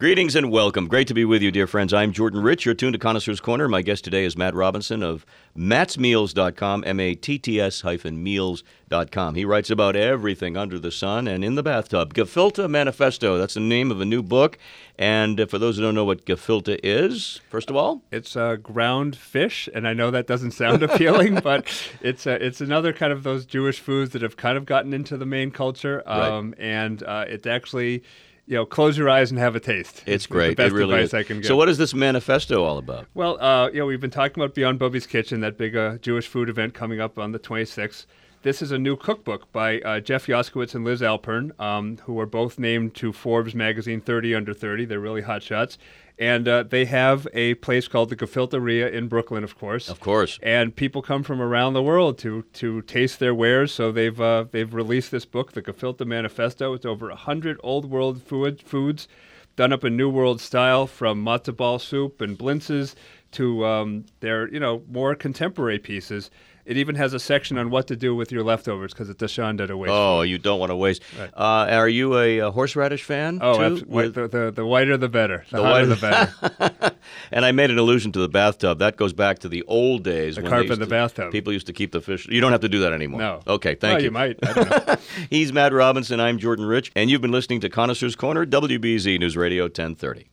Greetings and welcome. Great to be with you, dear friends. I'm Jordan Rich. You're tuned to Connoisseur's Corner. My guest today is Matt Robinson of mattsmeals.com, matts-meals.com. He writes about everything under the sun and in the bathtub. Gefilte Manifesto, that's the name of a new book. And for those who don't know what gefilte is, first of all? It's ground fish, and I know that doesn't sound appealing, but it's another kind of those Jewish foods that have kind of gotten into the main culture. Right. And it's actually... close your eyes and have a taste. It's great. The best it really advice is. I can give. So what is this manifesto all about? Well, we've been talking about Beyond Bubby's Kitchen, that big Jewish food event coming up on the 26th. This is a new cookbook by Jeff Yoskowitz and Liz Alpern, who are both named to Forbes magazine 30 Under 30. They're really hot shots. And they have a place called the Gefilteria in Brooklyn, of course. Of course. And people come from around the world to taste their wares. So they've released this book, the Gefilte Manifesto. It's over 100 old world foods done up in New World style, from matzo ball soup and blintzes to their more contemporary pieces. It even has a section on what to do with your leftovers, because it's a shanda to waste. Oh, you don't want to waste. Right. Are you a horseradish fan? Oh, too? the whiter the better. The hotter the better. And I made an allusion to the bathtub. That goes back to the old days. The when carpet in the bathtub. People used to keep the fish. You don't have to do that anymore. No. Okay, thank you. You might. I don't know. He's Matt Robinson. I'm Jordan Rich. And you've been listening to Connoisseur's Corner, WBZ News Radio 1030.